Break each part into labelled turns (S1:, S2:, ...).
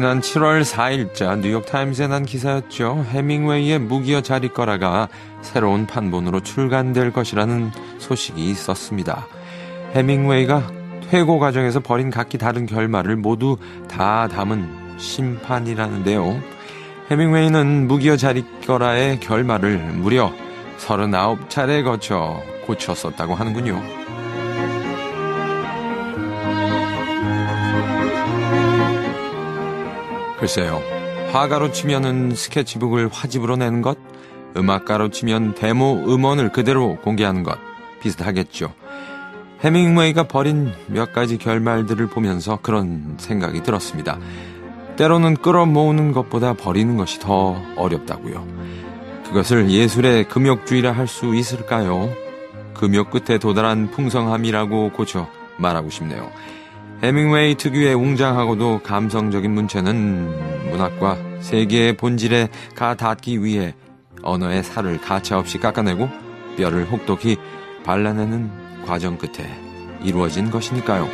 S1: 지난 7월 4일자 뉴욕타임스에 난 기사였죠. 해밍웨이의 무기여 자리거라가 새로운 판본으로 출간될 것이라는 소식이 있었습니다. 해밍웨이가 퇴고 과정에서 벌인 각기 다른 결말을 모두 다 담은 심판이라는데요. 해밍웨이는 무기여 자리거라의 결말을 무려 39차례에 거쳐 고쳤었다고 하는군요. 글쎄요, 화가로 치면은 스케치북을 화집으로 내는 것, 음악가로 치면 데모 음원을 그대로 공개하는 것 비슷하겠죠. 해밍웨이가 벌인 몇 가지 결말들을 보면서 그런 생각이 들었습니다. 때로는 끌어모으는 것보다 버리는 것이 더 어렵다고요. 그것을 예술의 금욕주의라 할 수 있을까요? 금욕 끝에 도달한 풍성함이라고 고쳐 말하고 싶네요. 해밍웨이 특유의 웅장하고도 감성적인 문체는 문학과 세계의 본질에 가닿기 위해 언어의 살을 가차없이 깎아내고 뼈를 혹독히 발라내는 과정 끝에 이루어진 것이니까요.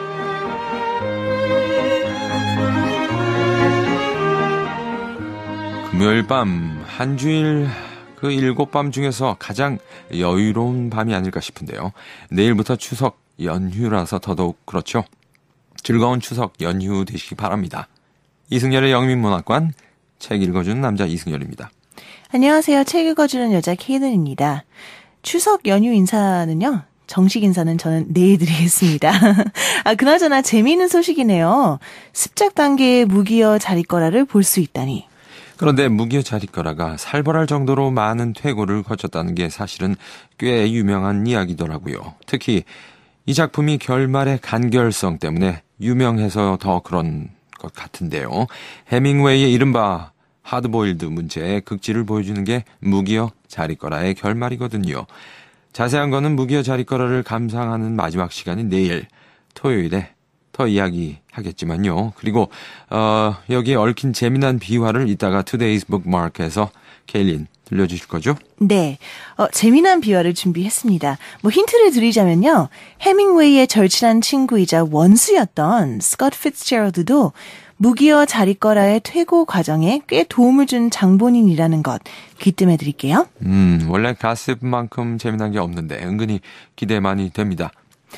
S1: 금요일 밤, 한 주일 그 7밤 중에서 가장 여유로운 밤이 아닐까 싶은데요. 내일부터 추석 연휴라서 더더욱 그렇죠. 즐거운 추석 연휴 되시기 바랍니다. 이승열의 영민문학관, 책 읽어주는 남자 이승열입니다.
S2: 안녕하세요. 책 읽어주는 여자 케이든입니다. 추석 연휴 인사는요, 정식 인사는 저는 내일 드리겠습니다. 그나저나 재미있는 소식이네요. 습작 단계의 무기여 자리거라를 볼 수 있다니.
S1: 그런데 무기여 자리거라가 살벌할 정도로 많은 퇴고를 거쳤다는 게 사실은 꽤 유명한 이야기더라고요. 특히 이 작품이 결말의 간결성 때문에 유명해서 더 그런 것 같은데요. 해밍웨이의 이른바 하드보일드 문체의 극치를 보여주는 게 무기여 자리거라의 결말이거든요. 자세한 거는 무기여 자리거라를 감상하는 마지막 시간인 내일 토요일에 더 이야기하겠지만요. 그리고 여기에 얽힌 재미난 비화를 이따가 Today's Bookmark에서 케일린 들려주실 거죠?
S2: 네. 재미난 비화를 준비했습니다. 힌트를 드리자면요. 해밍웨이의 절친한 친구이자 원수였던 스콧 피츠제럴드도 무기여 자리거라의 퇴고 과정에 꽤 도움을 준 장본인이라는 것 귀뜸해 드릴게요.
S1: 원래 가십만큼 재미난 게 없는데 은근히 기대 많이 됩니다.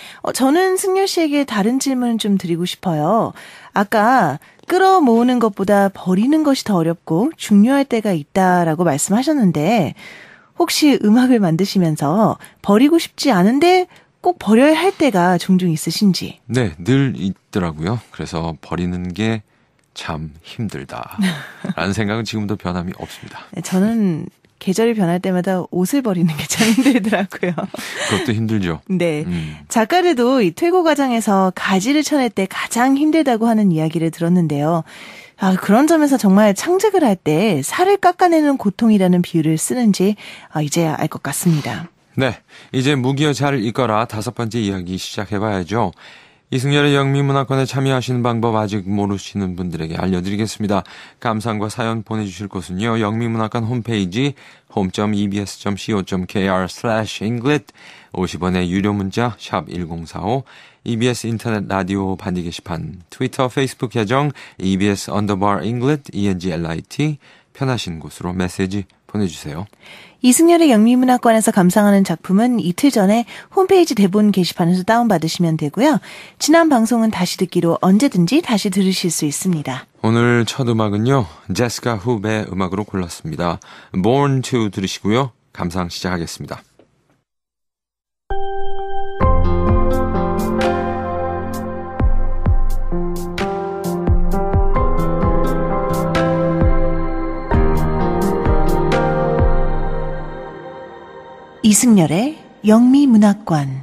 S2: 저는 승열 씨에게 다른 질문을 좀 드리고 싶어요. 아까 끌어모으는 것보다 버리는 것이 더 어렵고 중요할 때가 있다라고 말씀하셨는데 혹시 음악을 만드시면서 버리고 싶지 않은데 꼭 버려야 할 때가 종종 있으신지?
S1: 네, 늘 있더라고요. 그래서 버리는 게 참 힘들다라는 생각은 지금도 변함이 없습니다.
S2: 저는 계절이 변할 때마다 옷을 버리는 게 참 힘들더라고요.
S1: 그것도 힘들죠.
S2: 네. 작가들도 이 퇴고 과정에서 가지를 쳐낼 때 가장 힘들다고 하는 이야기를 들었는데요. 그런 점에서 정말 창작을 할 때 살을 깎아내는 고통이라는 비유를 쓰는지 이제야 알 것 같습니다.
S1: 네. 이제 무기여 잘 읽거라 5번째 이야기 시작해봐야죠. 이승열의 영미문학관에 참여하시는 방법 아직 모르시는 분들에게 알려드리겠습니다. 감상과 사연 보내주실 곳은요. 영미문학관 홈페이지 home.ebs.co.kr/englit 50원의 유료 문자 샵 1045 EBS 인터넷 라디오 반디 게시판 트위터 페이스북 계정 EBS_Englit ENGLIT 편하신 곳으로 메시지 보내주세요.
S2: 이승열의 영미문학관에서 감상하는 작품은 이틀 전에 홈페이지 대본 게시판에서 다운받으시면 되고요. 지난 방송은 다시 듣기로 언제든지 다시 들으실 수 있습니다.
S1: 오늘 첫 음악은요. 제시카 훅의 음악으로 골랐습니다. Born to 들으시고요. 감상 시작하겠습니다.
S2: 이승열의 영미문학관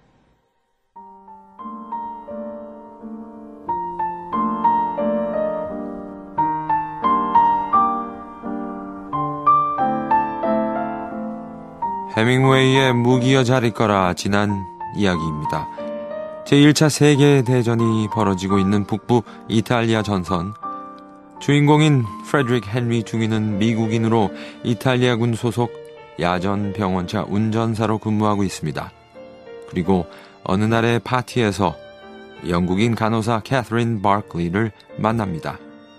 S1: 해밍웨이의 무기여 자리거라 지난 이야기입니다. 제1차 세계대전이 벌어지고 있는 북부 이탈리아 전선. 주인공인 프레드릭 헨리 중위는 미국인으로 이탈리아군 소속 야전 병원차 운전사로 근무하고 있습니다. 그리고 어느 날의 파티에서 영국인 간호사 캐서린 바클리를 만납니다.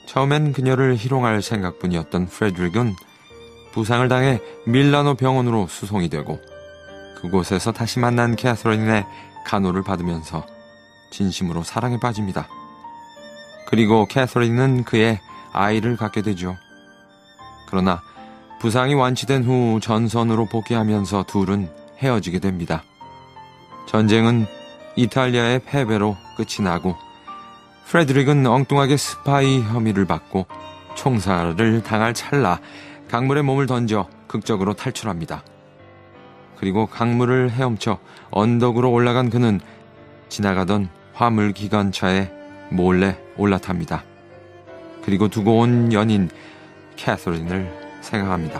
S1: 처음엔 그녀를 희롱할 생각뿐이었던 프레드릭은 부상을 당해 밀라노 병원으로 수송이 되고 그곳에서 다시 만난 캐서린의 간호를 받으면서 진심으로 사랑에 빠집니다. 그리고 캐서린은 그의 아이를 갖게 되죠. 그러나 부상이 완치된 후 전선으로 복귀하면서 둘은 헤어지게 됩니다. 전쟁은 이탈리아의 패배로 끝이 나고 프레드릭은 엉뚱하게 스파이 혐의를 받고 총살을 당할 찰나 강물에 몸을 던져 극적으로 탈출합니다. 그리고 강물을 헤엄쳐 언덕으로 올라간 그는 지나가던 화물 기관차에 몰래 올라탑니다. 그리고 두고 온 연인 캐서린을 생각합니다.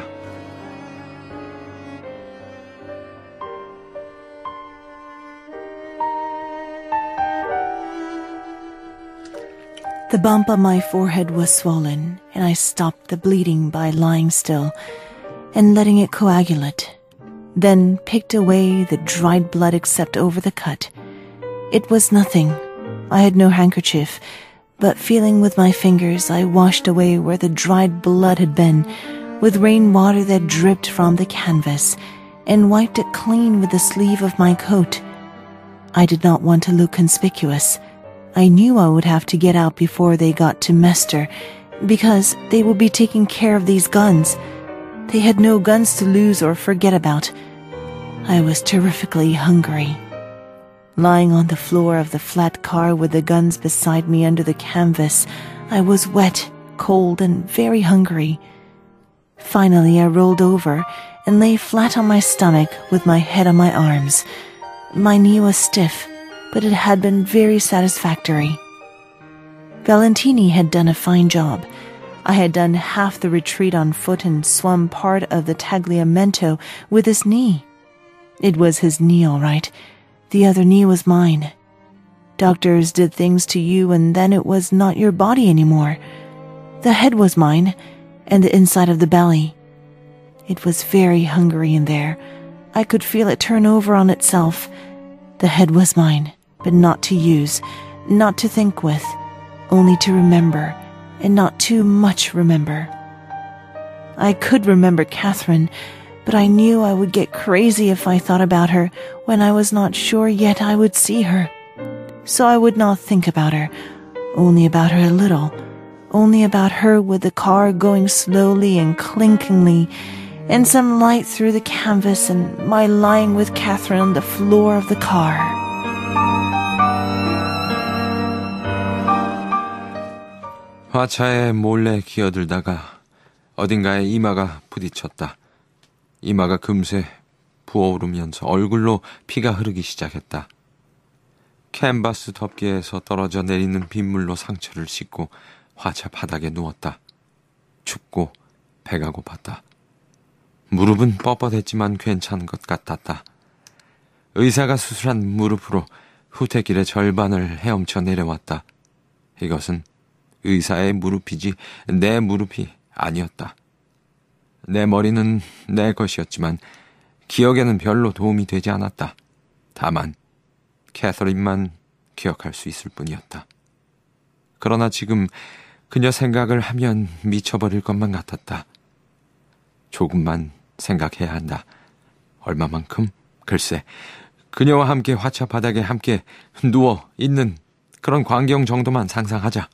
S2: The bump on my forehead was swollen, and I stopped the bleeding by lying still and letting it coagulate, then picked away the dried blood except over the cut. It was nothing. I had no handkerchief, but feeling with my fingers, I washed away where the dried blood had been, with rainwater that dripped from the canvas, and wiped it clean with the sleeve of my coat. I did not want to look conspicuous. I knew I would have to get out before they got to Mester, because they would be taking care of these guns. They had no guns to lose or forget about. I was terrifically hungry. Lying on the floor of the flat car with the guns beside me under the canvas, I was wet, cold, and very hungry. Finally, I rolled over and lay flat on my stomach with my head on my arms. My knee was stiff, but it had been very satisfactory. Valentini had done a fine job. I had done half the retreat on foot and swum part of the Tagliamento with his knee. It was his knee, all right. The other knee was mine. Doctors did things to you, and then it was not your body anymore. The head was mine, and the inside of the belly. It was very hungry in there. I could feel it turn over on itself. The head was mine, but not to use, not to think with, only to remember, and not too much remember. I could remember Catherine, but I knew I would get crazy if I thought about her when I was not sure yet I would see her. So I would not think about her, only about her a little, only about her with the car going slowly and clinkingly, and some light through the canvas, and my lying with Catherine on the floor of the car.
S1: 화차에 몰래 기어들다가 어딘가에 이마가 부딪혔다. 이마가 금세 부어오르면서 얼굴로 피가 흐르기 시작했다. 캔버스 덮개에서 떨어져 내리는 빗물로 상처를 씻고 화차 바닥에 누웠다. 춥고 배가 고팠다. 무릎은 뻣뻣했지만 괜찮은 것 같았다. 의사가 수술한 무릎으로 후퇴길의 절반을 헤엄쳐 내려왔다. 이것은 의사의 무릎이지 내 무릎이 아니었다. 내 머리는 내 것이었지만 기억에는 별로 도움이 되지 않았다. 다만 캐서린만 기억할 수 있을 뿐이었다. 그러나 지금 그녀 생각을 하면 미쳐버릴 것만 같았다. 조금만 생각해야 한다. 얼마만큼? 글쎄, 그녀와 함께 화차 바닥에 함께 누워 있는 그런 광경 정도만 상상하자.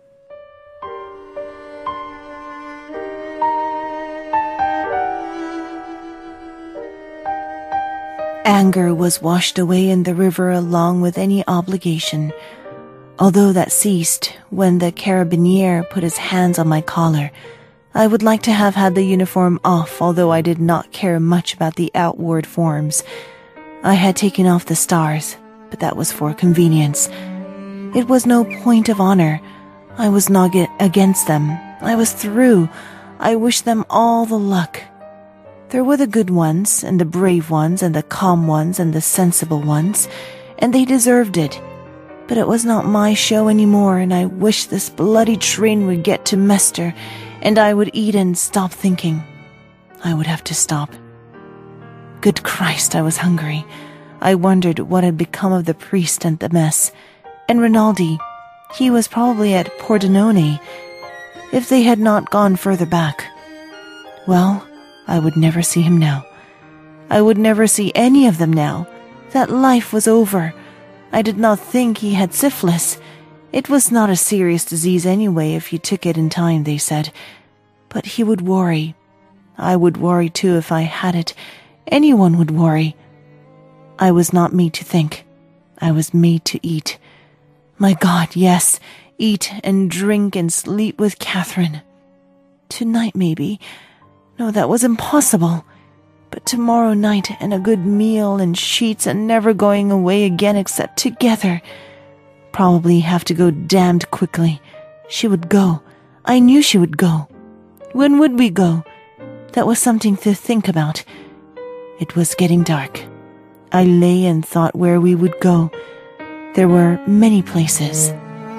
S2: Anger was washed away in the river along with any obligation, although that ceased when the carabinier put his hands on my collar. I would like to have had the uniform off, although I did not care much about the outward forms. I had taken off the stars, but that was for convenience. It was no point of honor. I was not against them. I was through. I wished them all the luck. There were the good ones, and the brave ones, and the calm ones, and the sensible ones, and they deserved it. But it was not my show anymore, and I wished this bloody train would get to Mester, and I would eat and stop thinking. I would have to stop. Good Christ, I was hungry. I wondered what had become of the priest and the mess. And Rinaldi, he was probably at Pordenone. if they had not gone further back. Well, I would never see him now. I would never see any of them now. That life was over. I did not think he had syphilis. It was not a serious disease anyway if you took it in time, they said. But he would worry. I would worry too if I had it. Anyone would worry. I was not made to think. I was made to eat. My God, yes, eat and drink and sleep with Catherine. Tonight, maybe. No, that was impossible. But tomorrow night and a good meal and sheets and never going away again except together. Probably have to go damned quickly. She would go. I knew she would go. When would we go? That was something to think about. It was getting dark. I lay and thought where we would go. There were many places.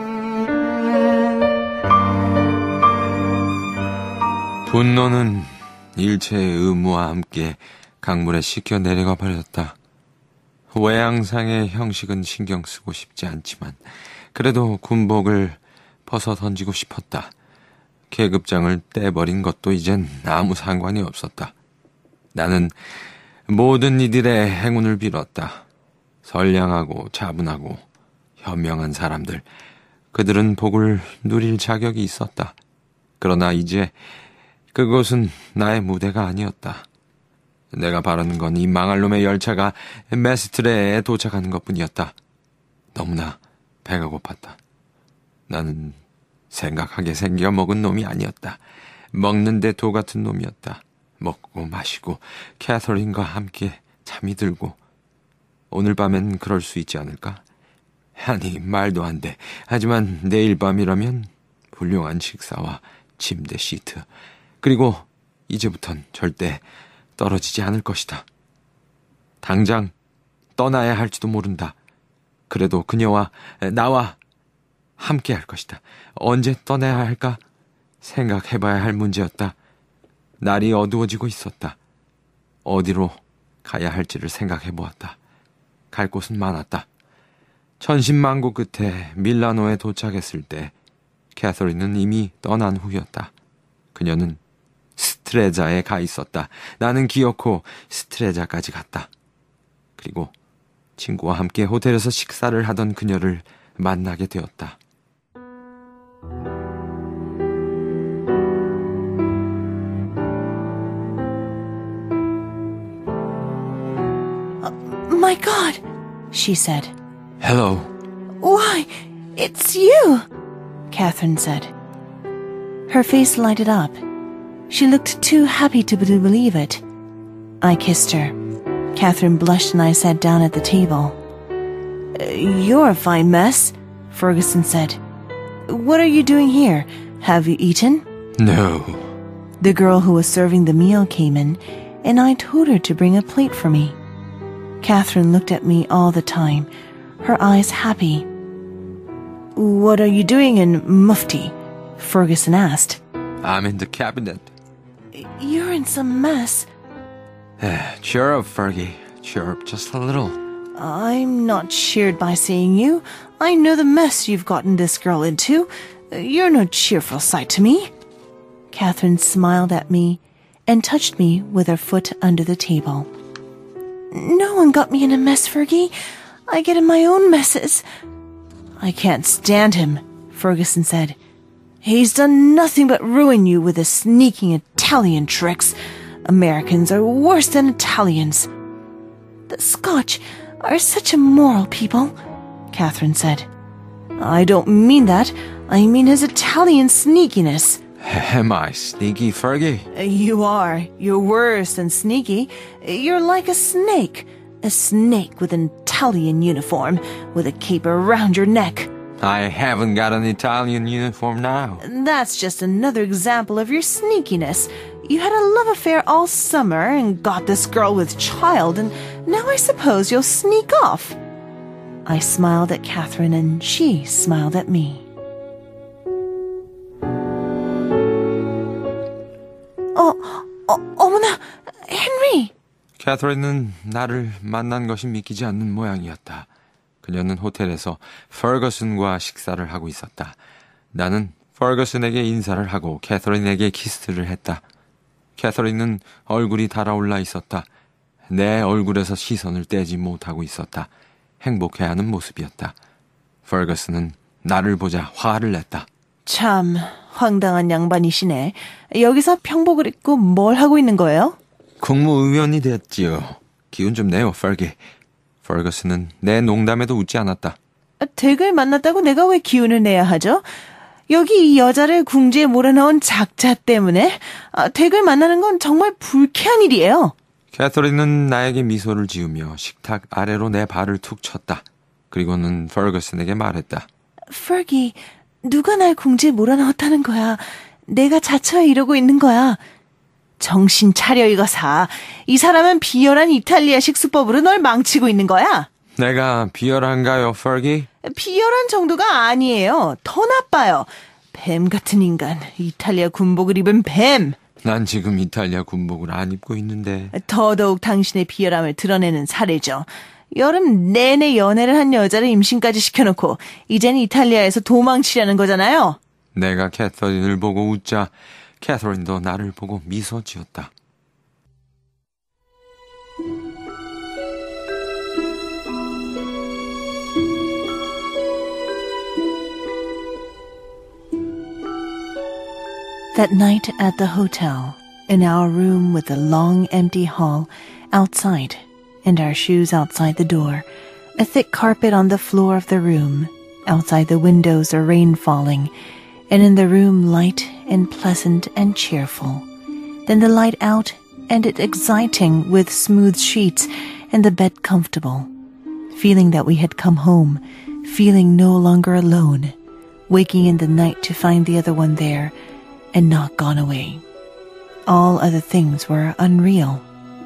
S1: 분노는 일체의 의무와 함께 강물에 씻겨 내려가 버렸다. 외양상의 형식은 신경 쓰고 싶지 않지만 그래도 군복을 벗어 던지고 싶었다. 계급장을 떼버린 것도 이젠 아무 상관이 없었다. 나는 모든 이들의 행운을 빌었다. 선량하고 차분하고 현명한 사람들, 그들은 복을 누릴 자격이 있었다. 그러나 이제 그곳은 나의 무대가 아니었다. 내가 바라는 건 이 망할 놈의 열차가 메스트레에 도착하는 것뿐이었다. 너무나 배가 고팠다. 나는 생각하게 생겨 먹은 놈이 아니었다. 먹는데 도 같은 놈이었다. 먹고 마시고 캐서린과 함께 잠이 들고. 오늘 밤엔 그럴 수 있지 않을까? 아니, 말도 안 돼. 하지만 내일 밤이라면 훌륭한 식사와 침대 시트, 그리고 이제부턴 절대 떨어지지 않을 것이다. 당장 떠나야 할지도 모른다. 그래도 그녀와 나와 함께 할 것이다. 언제 떠나야 할까? 생각해봐야 할 문제였다. 날이 어두워지고 있었다. 어디로 가야 할지를 생각해보았다. 갈 곳은 많았다. 천신만고 끝에 밀라노에 도착했을 때 캐서린은 이미 떠난 후였다. 그녀는 스트레자에 가 있었다. 나는 기어코 스트레자까지 갔다. 그리고 친구와 함께 호텔에서 식사를 하던 그녀를 만나게 되었다.
S2: My God, she said.
S1: Hello.
S2: Why, it's you, Catherine said. Her face lighted up. She looked too happy to believe it. I kissed her. Catherine blushed and I sat down at the table. You're a fine mess, Ferguson said. What are you doing here? Have you eaten?
S1: No.
S2: The girl who was serving the meal came in, and I told her to bring a plate for me. Catherine looked at me all the time, her eyes happy. What are you doing in Mufti? Ferguson asked.
S1: I'm in the cabinet.
S2: You're in some mess.
S1: Cheer up, Fergie. Cheer up just a little.
S2: I'm not cheered by seeing you. I know the mess you've gotten this girl into. You're no cheerful sight to me. Catherine smiled at me and touched me with her foot under the table. No one got me in a mess, Fergie. I get in my own messes. I can't stand him, Ferguson said. He's done nothing but ruin you with his sneaking Italian tricks. Americans are worse than Italians. The Scotch are such immoral people, Catherine said. I don't mean that. I mean his Italian sneakiness.
S1: Am I sneaky, Fergie?
S2: You are. You're worse than sneaky. You're like a snake with an Italian uniform, with a cape around your neck.
S1: I haven't got an Italian uniform now.
S2: That's just another example of your sneakiness. You had a love affair all summer and got this girl with child, and now I suppose you'll sneak off. I smiled at Catherine, and she smiled at me. 어머나, 헨리!
S1: 캐서린은 나를 만난 것이 믿기지 않는 모양이었다. 그녀는 호텔에서 퍼거슨과 식사를 하고 있었다. 나는 퍼거슨에게 인사를 하고 캐서린에게 키스를 했다. 캐서린은 얼굴이 달아올라 있었다. 내 얼굴에서 시선을 떼지 못하고 있었다. 행복해하는 모습이었다. 퍼거슨은 나를 보자 화를 냈다.
S2: 참 황당한 양반이시네. 여기서 평복을 입고 뭘 하고 있는 거예요?
S1: 국무의원이 됐지요. 기운 좀 내요, 퍼기. 퍼거슨은 내 농담에도 웃지 않았다.
S2: 댁을 만났다고 내가 왜 기운을 내야 하죠? 여기 이 여자를 궁지에 몰아넣은 작자 때문에 댁을 만나는 건 정말 불쾌한 일이에요.
S1: 캐서린은 나에게 미소를 지으며 식탁 아래로 내 발을 툭 쳤다. 그리고는 퍼거슨에게 말했다.
S2: 퍼기, 누가 날 궁지에 몰아넣었다는 거야. 내가 자처해 이러고 있는 거야. 정신 차려 이거사. 이 사람은 비열한 이탈리아식 수법으로 널 망치고 있는 거야.
S1: 내가 비열한가요, 퍼기?
S2: 비열한 정도가 아니에요. 더 나빠요. 뱀 같은 인간. 이탈리아 군복을 입은 뱀.
S1: 난 지금 이탈리아 군복을 안 입고 있는데.
S2: 더더욱 당신의 비열함을 드러내는 사례죠. 여름 내내 연애를 한 여자를 임신까지 시켜놓고 이젠 이탈리아에서 도망치려는 거잖아요.
S1: 내가 캐서린을 보고 웃자 캐서린도 나를 보고 미소 지었다.
S2: That night at the hotel, in our room with the long empty hall outside and our shoes outside the door, a thick carpet on the floor of the room, outside the windows a rain falling, and in the room light and pleasant and cheerful. Then the light out and it exciting with smooth sheets and the bed comfortable. Feeling that we had come home, feeling no longer alone, waking in the night to find the other one there, and not gone away. All other things were unreal.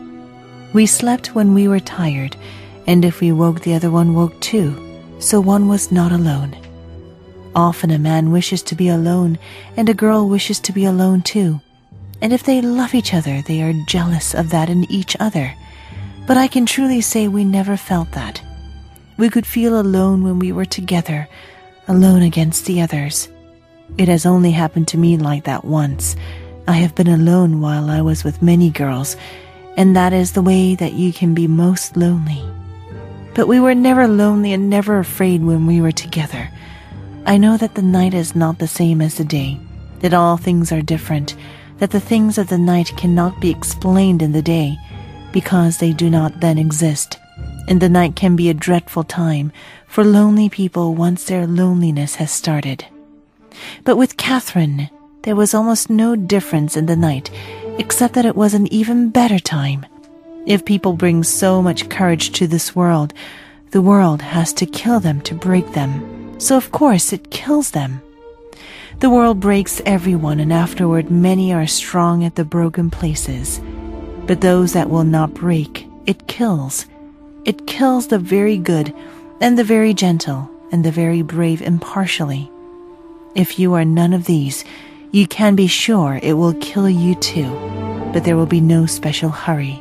S2: We slept when we were tired, and if we woke, the other one woke too, so one was not alone. Often a man wishes to be alone, and a girl wishes to be alone too. And if they love each other, they are jealous of that in each other. But I can truly say we never felt that. We could feel alone when we were together, alone against the others. It has only happened to me like that once. I have been alone while I was with many girls, and that is the way that you can be most lonely. But we were never lonely and never afraid when we were together. I know that the night is not the same as the day, that all things are different, that the things of the night cannot be explained in the day, because they do not then exist. And the night can be a dreadful time for lonely people once their loneliness has started. But with Catherine, there was almost no difference in the night, except that it was an even better time. If people bring so much courage to this world, the world has to kill them to break them. So of course it kills them. The world breaks everyone, and afterward many are strong at the broken places. But those that will not break, it kills. It kills the very good, and the very gentle, and the very brave impartially. If you are none of these, you can be sure it will kill you too, but there will be no special hurry.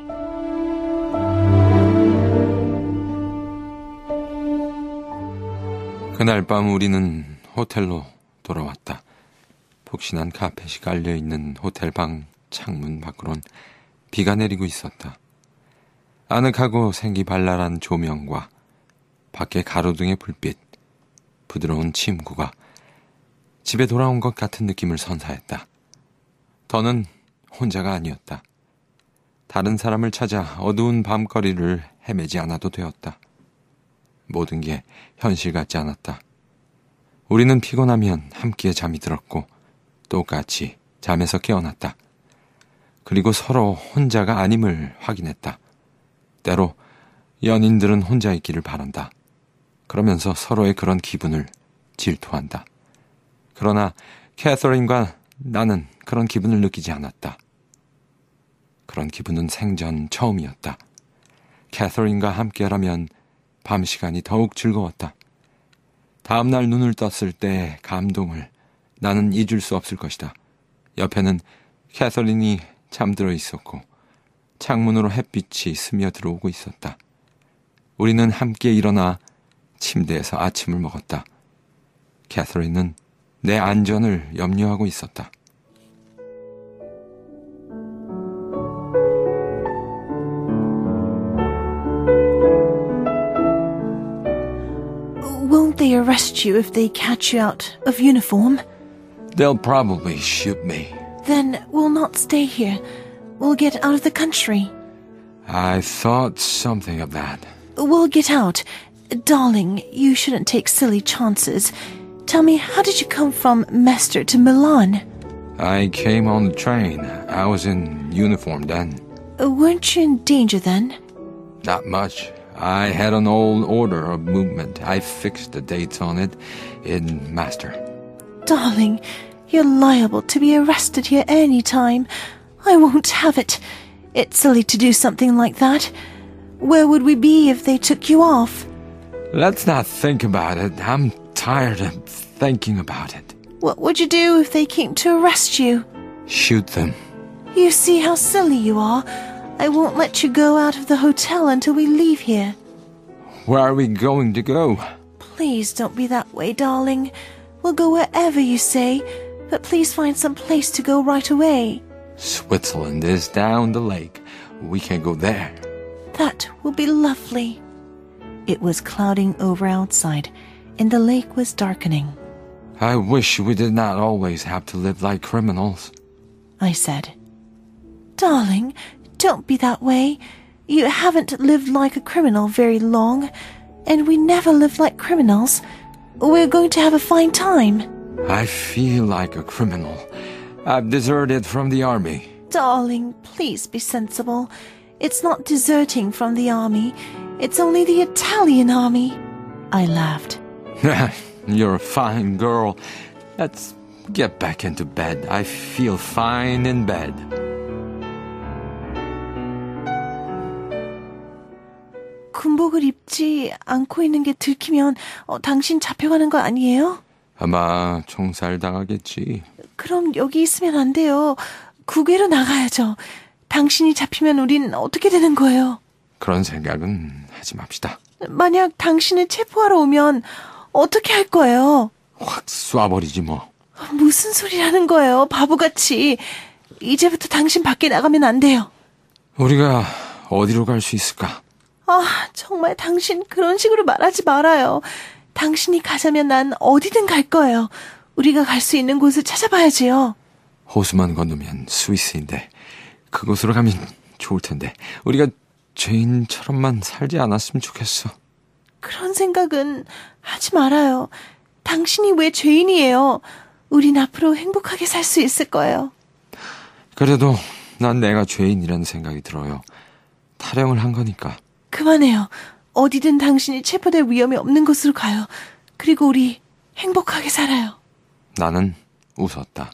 S1: 그날 밤 우리는 호텔로 돌아왔다. 폭신한 카펫이 깔려있는 호텔방 창문 밖으론 비가 내리고 있었다. 아늑하고 생기발랄한 조명과 밖에 가로등의 불빛, 부드러운 침구가 집에 돌아온 것 같은 느낌을 선사했다. 더는 혼자가 아니었다. 다른 사람을 찾아 어두운 밤거리를 헤매지 않아도 되었다. 모든 게 현실 같지 않았다. 우리는 피곤하면 함께 잠이 들었고 똑같이 잠에서 깨어났다. 그리고 서로 혼자가 아님을 확인했다. 때로 연인들은 혼자 있기를 바란다. 그러면서 서로의 그런 기분을 질투한다. 그러나 캐서린과 나는 그런 기분을 느끼지 않았다. 그런 기분은 생전 처음이었다. 캐서린과 함께라면 밤 시간이 더욱 즐거웠다. 다음날 눈을 떴을 때의 감동을 나는 잊을 수 없을 것이다. 옆에는 캐서린이 잠들어 있었고 창문으로 햇빛이 스며들어오고 있었다. 우리는 함께 일어나 침대에서 아침을 먹었다. 캐서린은 내 안전을 염려하고 있었다.
S2: Won't they arrest you if they catch you out of uniform?
S1: They'll probably shoot me.
S2: Then we'll not stay here. We'll get out of the country.
S1: I thought something of that.
S2: We'll get out. Darling, you shouldn't take silly chances. Tell me, how did you come from Mestre to Milan?
S1: I came on the train. I was in uniform then.
S2: Weren't you in danger then?
S1: Not much. I had an old order of movement. I fixed the dates on it in master.
S2: Darling, you're liable to be arrested here any time. I won't have it. It's silly to do something like that. Where would we be if they took you off?
S1: Let's not think about it. I'm tired of thinking about it.
S2: What would you do if they came to arrest you?
S1: Shoot them.
S2: You see how silly you are. I won't let you go out of the hotel until we leave here.
S1: Where are we going to go?
S2: Please don't be that way, darling. We'll go wherever you say, but please find some place to go right away.
S1: Switzerland is down the lake. We can go there.
S2: That will be lovely. It was clouding over outside, and the lake was darkening.
S1: I wish we did not always have to live like criminals.
S2: I said. Darling, don't be that way. You haven't lived like a criminal very long, and we never lived like criminals. We're going to have a fine time.
S1: I feel like a criminal. I've deserted from the army.
S2: Darling, please be sensible. It's not deserting from the army. It's only the Italian army. I laughed.
S1: You're a fine girl. Let's get back into bed. I feel fine in bed.
S2: 군복을 입지 않고 있는 게 들키면 당신 잡혀가는 거 아니에요?
S1: 아마 총살당하겠지.
S2: 그럼 여기 있으면 안 돼요. 국외로 나가야죠. 당신이 잡히면 우린 어떻게 되는 거예요?
S1: 그런 생각은 하지 맙시다.
S2: 만약 당신을 체포하러 오면 어떻게 할 거예요?
S1: 확 쏴버리지 뭐.
S2: 무슨 소리라는 거예요, 바보같이. 이제부터 당신 밖에 나가면 안 돼요.
S1: 우리가 어디로 갈 수 있을까?
S2: 정말 당신 그런 식으로 말하지 말아요. 당신이 가자면 난 어디든 갈 거예요. 우리가 갈 수 있는 곳을 찾아봐야지요.
S1: 호수만 건너면 스위스인데 그곳으로 가면 좋을 텐데 우리가 죄인처럼만 살지 않았으면 좋겠어.
S2: 그런 생각은 하지 말아요. 당신이 왜 죄인이에요? 우린 앞으로 행복하게 살 수 있을 거예요.
S1: 그래도 난 내가 죄인이라는 생각이 들어요. 탈영을 한 거니까.
S2: 그만해요. 어디든 당신이 체포될 위험이 없는 곳으로 가요. 그리고 우리 행복하게 살아요.
S1: 나는 웃었다.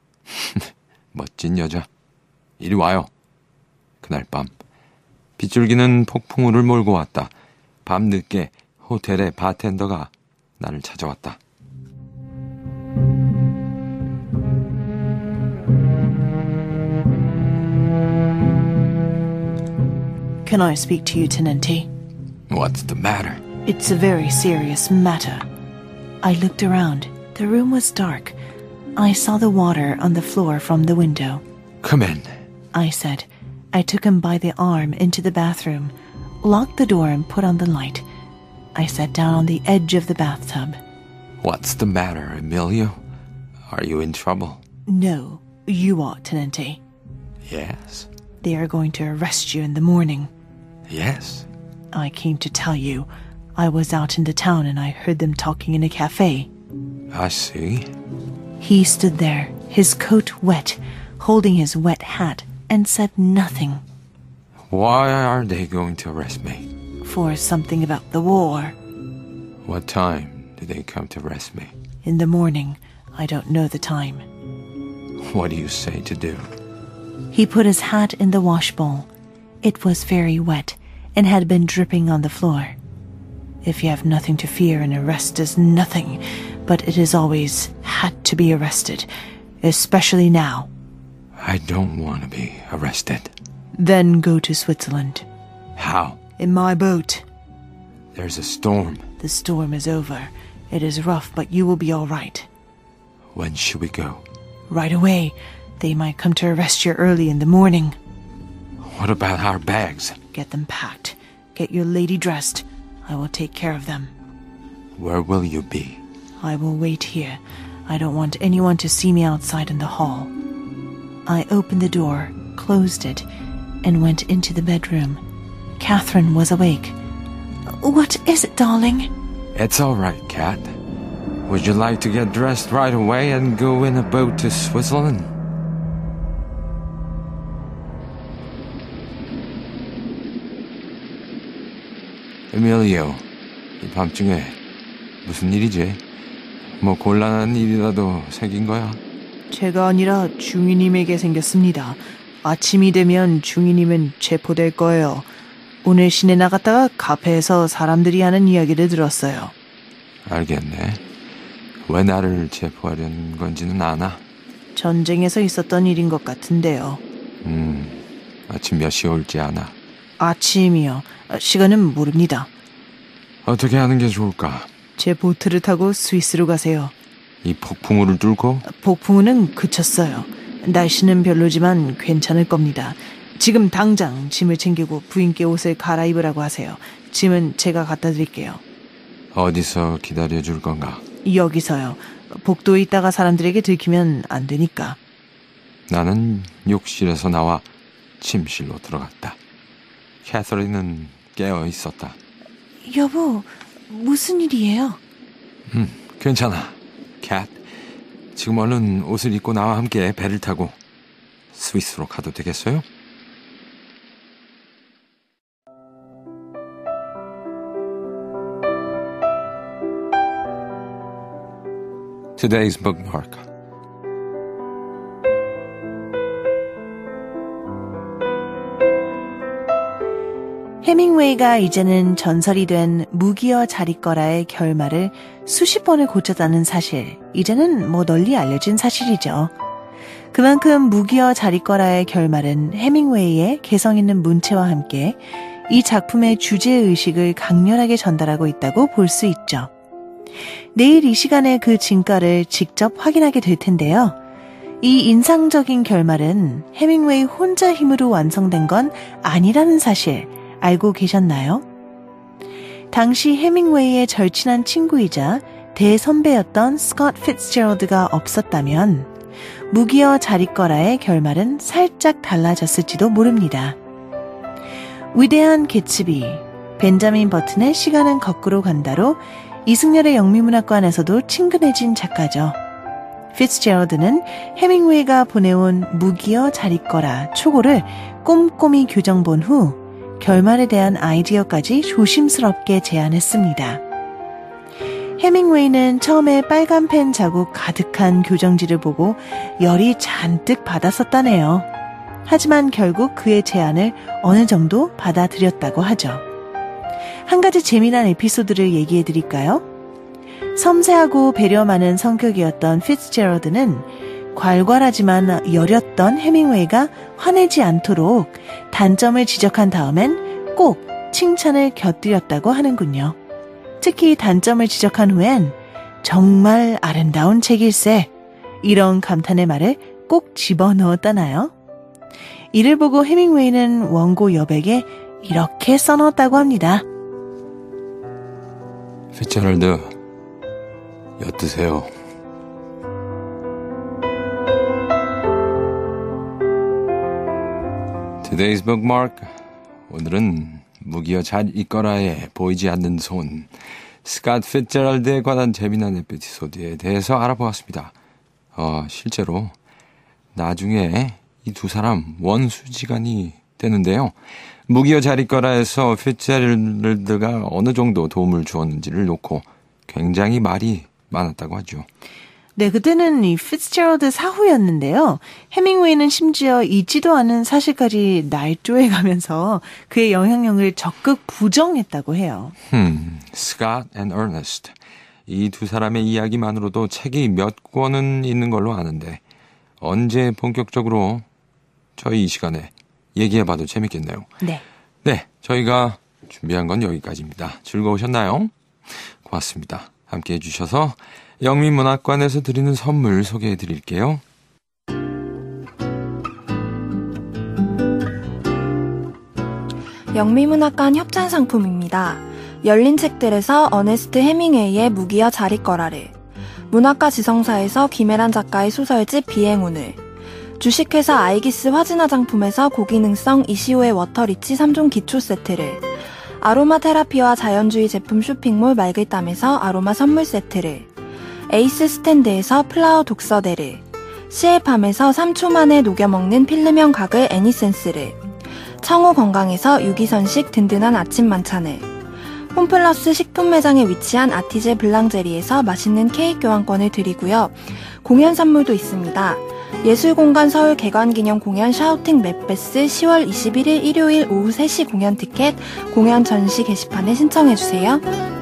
S1: 멋진 여자. 이리 와요. 그날 밤 빗줄기는 폭풍우를 몰고 왔다. 밤늦게 호텔의 바텐더가 나를 찾아왔다.
S2: Can I speak to you, Tenente?
S1: What's the matter?
S2: It's a very serious matter. I looked around. The room was dark. I saw the water on the floor from the window.
S1: Come in.
S2: I said. I took him by the arm into the bathroom, locked the door and put on the light. I sat down on the edge of the bathtub.
S1: What's the matter, Emilio? Are you in trouble?
S2: No, you are, Tenente.
S1: Yes.
S2: They are going to arrest you in the morning.
S1: Yes.
S2: I came to tell you. I was out in the town and I heard them talking in a cafe.
S1: I see.
S2: He stood there, his coat wet, holding his wet hat, and said nothing.
S1: Why are they going to arrest me?
S2: For something about the war.
S1: What time did they come to arrest me?
S2: In the morning. I don't know the time.
S1: What do you say to do?
S2: He put his hat in the wash bowl. It was very wet and had been dripping on the floor. If you have nothing to fear, an arrest is nothing, but it has always had to be arrested, especially now.
S1: I don't want to be arrested.
S2: Then go to Switzerland.
S1: How?
S2: In my boat.
S1: There's a storm.
S2: The storm is over. It is rough, but you will be all right.
S1: When should we go?
S2: Right away. They might come to arrest you early in the morning.
S1: What about our bags?
S2: Get them packed. Get your lady dressed. I will take care of them.
S1: Where will you be?
S2: I will wait here. I don't want anyone to see me outside in the hall. I opened the door, closed it, and went into the bedroom. Catherine was awake. What is it, darling?
S1: It's all right, Kat. Would you like to get dressed right away and go in a boat to Switzerland? 에밀리오, 이 밤중에 무슨 일이지? 뭐 곤란한 일이라도 생긴 거야?
S2: 제가 아니라 중위님에게 생겼습니다. 아침이 되면 중위님은 체포될 거예요. 오늘 시내 나갔다가 카페에서 사람들이 하는 이야기를 들었어요.
S1: 알겠네. 왜 나를 체포하려는 건지는 아나?
S2: 전쟁에서 있었던 일인 것 같은데요.
S1: 아침 몇 시에 올지 아나?
S2: 아침이요. 시간은 모릅니다.
S1: 어떻게 하는 게 좋을까?
S2: 제 보트를 타고 스위스로 가세요.
S1: 이 폭풍우를 뚫고?
S2: 폭풍우는 그쳤어요. 날씨는 별로지만 괜찮을 겁니다. 지금 당장 짐을 챙기고 부인께 옷을 갈아입으라고 하세요. 짐은 제가 갖다 드릴게요.
S1: 어디서 기다려줄 건가?
S2: 여기서요. 복도에 있다가 사람들에게 들키면 안 되니까.
S1: 나는 욕실에서 나와 침실로 들어갔다. 캐서린은 깨어 있었다.
S2: 여보, 무슨 일이에요?
S1: 괜찮아. 캣, 지금 얼른 옷을 입고 나와 함께 배를 타고 스위스로 가도 되겠어요? Today's bookmark.
S2: 해밍웨이가 이제는 전설이 된 무기여 자리거라의 결말을 수십 번을 고쳤다는 사실, 이제는 널리 알려진 사실이죠. 그만큼 무기여 자리거라의 결말은 해밍웨이의 개성 있는 문체와 함께 이 작품의 주제의식을 강렬하게 전달하고 있다고 볼 수 있죠. 내일 이 시간에 그 진가를 직접 확인하게 될 텐데요. 이 인상적인 결말은 해밍웨이 혼자 힘으로 완성된 건 아니라는 사실 알고 계셨나요? 당시 해밍웨이의 절친한 친구이자 대선배였던 스콧 피츠제럴드가 없었다면 무기여 자리거라의 결말은 살짝 달라졌을지도 모릅니다. 위대한 개츠비, 벤자민 버튼의 시간은 거꾸로 간다로 이승열의 영미문학관에서도 친근해진 작가죠. 피츠제럴드는 해밍웨이가 보내온 무기여 자리거라 초고를 꼼꼼히 교정본 후 결말에 대한 아이디어까지 조심스럽게 제안했습니다. 해밍웨이는 처음에 빨간 펜 자국 가득한 교정지를 보고 열이 잔뜩 받았었다네요. 하지만 결국 그의 제안을 어느 정도 받아들였다고 하죠. 한 가지 재미난 에피소드를 얘기해 드릴까요? 섬세하고 배려 많은 성격이었던 피츠제럴드는 괄괄하지만 여렸던 해밍웨이가 화내지 않도록 단점을 지적한 다음엔 꼭 칭찬을 곁들였다고 하는군요. 특히 단점을 지적한 후엔 정말 아름다운 책일세, 이런 감탄의 말을 꼭 집어넣었다나요? 이를 보고 해밍웨이는 원고 여백에 이렇게 써넣었다고 합니다.
S1: 피츠제럴드, 엿드세요. Today's bookmark. 오늘은 무기여 잘 있거라에 보이지 않는 손, 스콧 피츠제럴드에 관한 재미난 에피소드에 대해서 알아보았습니다. 실제로 나중에 이 두 사람 원수지간이 되는데요. 무기여 잘 있거라에서 피츠제럴드가 어느 정도 도움을 주었는지를 놓고 굉장히 말이 많았다고 하죠.
S2: 네, 그때는 이 피츠제럴드 사후였는데요. 해밍웨이는 심지어 잊지도 않은 사실까지 날조해 가면서 그의 영향력을 적극 부정했다고 해요.
S1: 스콧 앤 어너스트. 이 두 사람의 이야기만으로도 책이 몇 권은 있는 걸로 아는데 언제 본격적으로 저희 이 시간에 얘기해봐도 재밌겠네요. 네, 저희가 준비한 건 여기까지입니다. 즐거우셨나요? 고맙습니다. 함께 해주셔서 영미문학관에서 드리는 선물 소개해 드릴게요.
S3: 영미문학관 협찬 상품입니다. 열린 책들에서 어네스트 해밍웨이의 무기여 자릿거라를, 문학과 지성사에서 김혜란 작가의 소설집 비행운을, 주식회사 아이기스 화진 화장품에서 고기능성 이시오의 워터리치 3종 기초 세트를, 아로마 테라피와 자연주의 제품 쇼핑몰 말글담에서 아로마 선물 세트를, 에이스 스탠드에서 플라워 독서대를, 시엘팜에서 3초 만에 녹여먹는 필름형 가글 애니센스를, 청호 건강에서 유기선식 든든한 아침 만찬을, 홈플러스 식품 매장에 위치한 아티제 블랑제리에서 맛있는 케이크 교환권을 드리고요. 공연 선물도 있습니다. 예술공간 서울 개관기념 공연 샤우팅 맵베스 10월 21일 일요일 오후 3시 공연 티켓 공연 전시 게시판에 신청해주세요.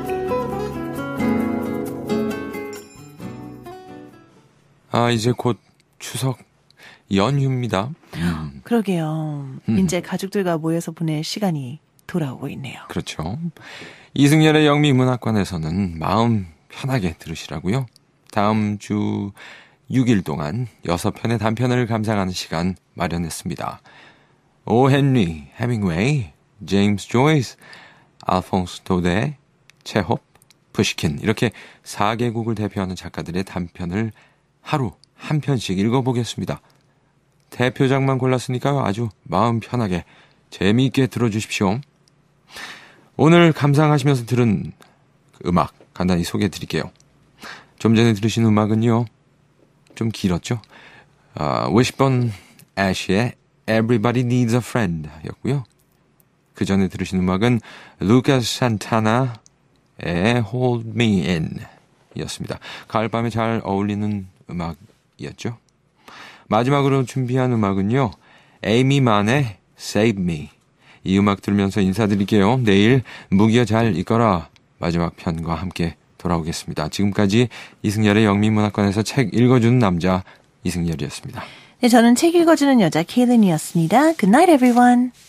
S1: 이제 곧 추석 연휴입니다.
S2: 그러게요. 이제 가족들과 모여서 보낼 시간이 돌아오고 있네요.
S1: 그렇죠. 이승열의 영미문학관에서는 마음 편하게 들으시라고요. 다음 주 6일 동안 6편의 단편을 감상하는 시간 마련했습니다. 오 헨리, 해밍웨이, 제임스 조이스, 알폰스 도데, 체홉, 푸시킨 이렇게 4개국을 대표하는 작가들의 단편을 하루 한 편씩 읽어보겠습니다. 대표작만 골랐으니까요. 아주 마음 편하게 재미있게 들어주십시오. 오늘 감상하시면서 들은 음악 간단히 소개해 드릴게요. 좀 전에 들으신 음악은요. 좀 길었죠. Wishbone Ash의 Everybody Needs a Friend 였고요. 그 전에 들으신 음악은 루카스 산타나의 Hold Me In 이었습니다. 가을밤에 잘 어울리는 음악이었죠. 마지막으로 준비한 음악은요. 에이미 만의 Save Me. 이 음악 들으면서 인사드릴게요. 내일 무기여 잘 있거라 마지막 편과 함께 돌아오겠습니다. 지금까지 이승열의 영미문학관에서 책 읽어주는 남자 이승열이었습니다.
S2: 네, 저는 책 읽어주는 여자 케일린이었습니다. Good night, everyone.